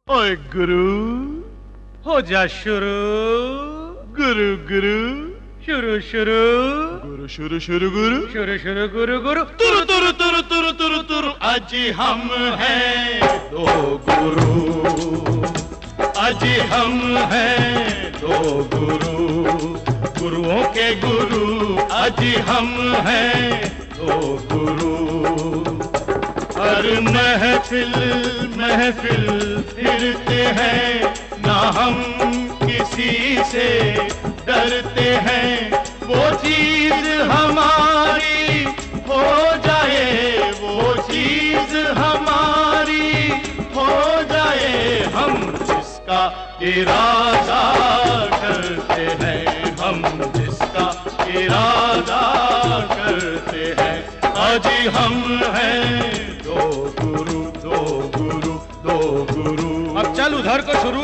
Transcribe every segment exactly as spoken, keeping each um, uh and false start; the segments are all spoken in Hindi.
ओए गुरु हो जा शुरू, गुरु गुरु शुरू शुरू, गुरु शुरू शुरू गुरु शुरू शुरू गुरु गुरु तुरु तुरु तुरु तुरु तुरु तुरु। आज हम हैं दो गुरु, आज हम हैं दो गुरु, गुरुओं के गुरु आज हम हैं दो गुरु। हर महफिल महफिल फिरते हैं, ना हम किसी से डरते हैं। वो चीज हमारी हो जाए, वो चीज हमारी हो जाए, हम जिसका इरादा करते हैं, हम जिसका इरादा करते हैं। आज हम हैं दो गुरु, दो गुरु, दो गुरु। अब चल उधर को शुरू।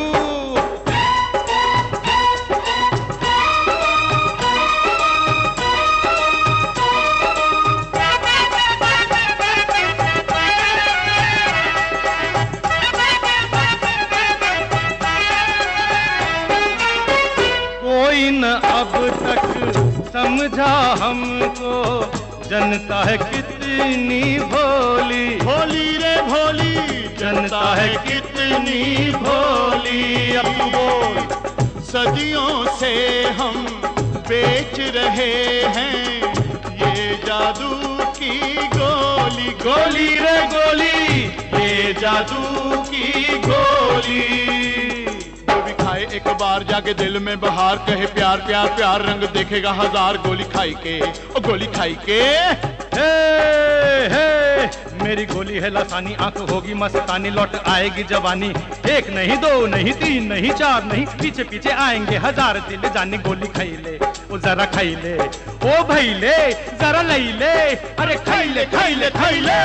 कोई न अब तक समझा हमको, जनता है कितनी भोली, भोली रे भोली, जनता है कितनी भोली। अब तू बोल। सदियों से हम बेच रहे हैं ये जादू की गोली, गोली रे गोली, ये जादू की गोली। जो भी खाए एक बार जाके दिल में बहार, कहे प्यार प्यार प्यार, रंग देखेगा हजार गोली खाई के, ओ गोली खाई के। हे हे मेरी गोली है लसानी, आंख होगी मस्तानी, लौट आएगी जवानी। एक नहीं दो नहीं तीन नहीं चार नहीं, पीछे पीछे आएंगे हजार दिल जानी। गोली खाई ले ओ जरा खाई ले, ओ भाई ले जरा लई ले, अरे खाई ले खाई ले खाई ले।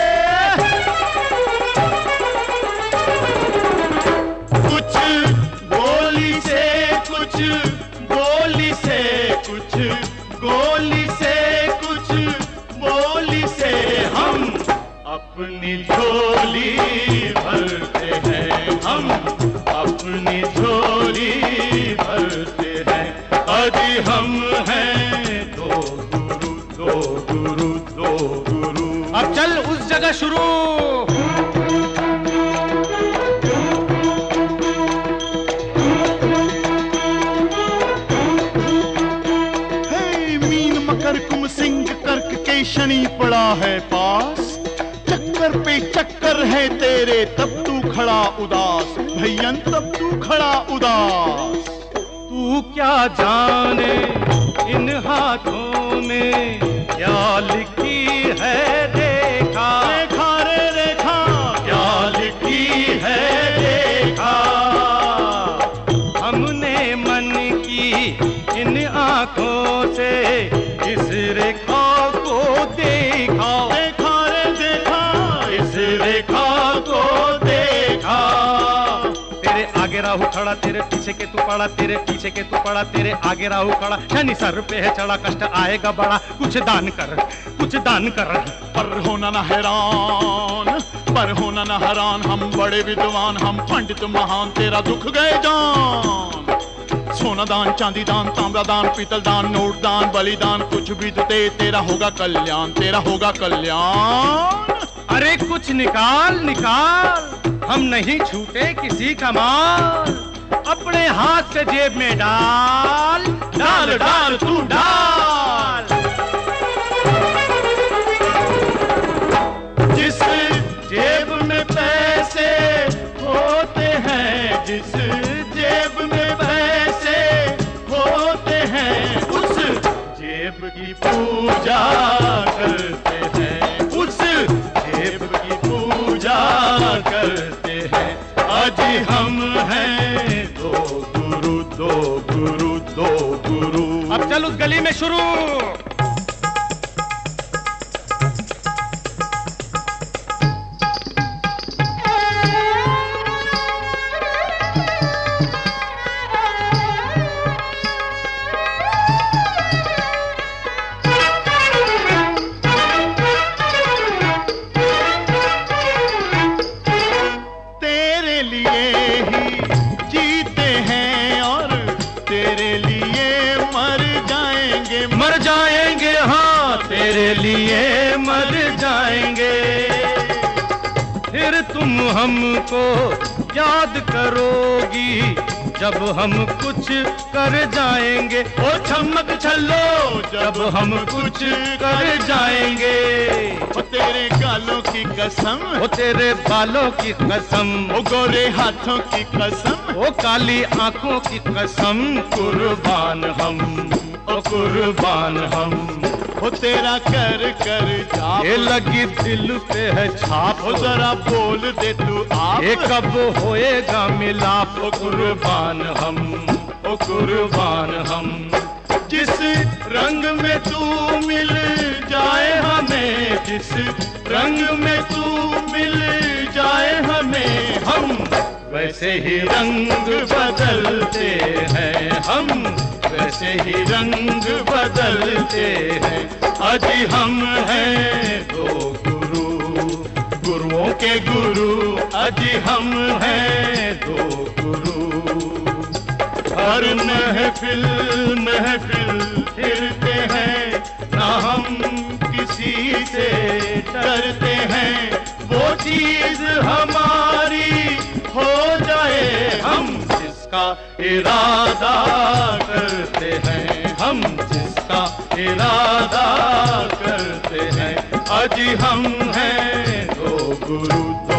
कुछ गोली से कुछ गोली से कुछ गोली से कुछ बोली से हम अपनी झोली भरते हैं, हम अपनी झोली भरते हैं। आज हम हैं दो गुरु, दो गुरु, दो गुरु। अब चल उस जगह शुरू। शनि पड़ा है पास, चक्कर पे चक्कर है तेरे, तब तू खड़ा उदास भैयन, तब तू खड़ा उदास। तू क्या जाने इन हाथों में क्या लिखी है रेखा, रेखा रे रेखा, क्या लिखी है रेखा। हमने मन की इन आंखों से इस रेखा देखा, देखा रे देखा, इस रेखा को देखा। तेरे आगे राहु खड़ा, तेरे पीछे के तू पड़ा, तेरे पीछे के तू पड़ा, तेरे आगे राहु खड़ा। शनि सर पे है चढ़ा, कष्ट आएगा बड़ा, कुछ दान कर कुछ दान कर। पर होना न हैरान, पर होना न हैरान, हम बड़े विद्वान, हम पंडित महान, तेरा दुख गए जान। सोना दान, चांदी दान, तांबा दान, पीतल दान, नोट दान, बलिदान, कुछ भी तो दे, तेरा होगा कल्याण, तेरा होगा कल्याण। अरे कुछ निकाल निकाल, हम नहीं छूटे किसी का माल। अपने हाथ से जेब में डाल डाल डाल तू डाल। जिस जेब में पैसे होते हैं, जिस जेब में पैसे होते हैं, उस जेब की पूजा करते हैं, उस जेब की पूजा करते हैं। आज हम हैं दो गुरु, दो गुरु, दो गुरु। अब चल उस गली में शुरू। लिए ही जीते हैं और तेरे लिए मर जाएंगे। मर जाएंगे हाँ तेरे लिए मर जाएंगे। फिर तुम हमको याद करोगी जब हम कुछ कर जाएंगे। ओ चमक छल्लो जब हम कुछ कर जाएंगे। ओ तेरे गालों की कसम, ओ तेरे बालों की कसम, ओ गोरे हाथों की कसम, ओ काली आंखों की कसम, कुर्बान हम, ओ कुर्बान हम। ओ तेरा कर कर जाप, ये लगी दिल पे है छाप। ओ जरा बोल दे तू आप, ये कब होएगा मिलाप। ओ कुर्बान हम, ओ कुर्बान हम। जिस रंग में तू मिल जाए हमें, जिस रंग में तू मिल जाए हमें, हम वैसे ही रंग बदलते हैं हम, वैसे ही रंग बदलते हैं। अजी हम हैं दो गुरु, गुरुओं के गुरु, अजी हम हैं दो गुरु। हर महफिल महफिल फिरते हैं, ना हम किसी से डरते हैं। वो चीज हमारी हो जाए हम जिसका इरादा करते हैं, हम जिसका इरादा करते हैं। अजी हम हैं दो गुरु।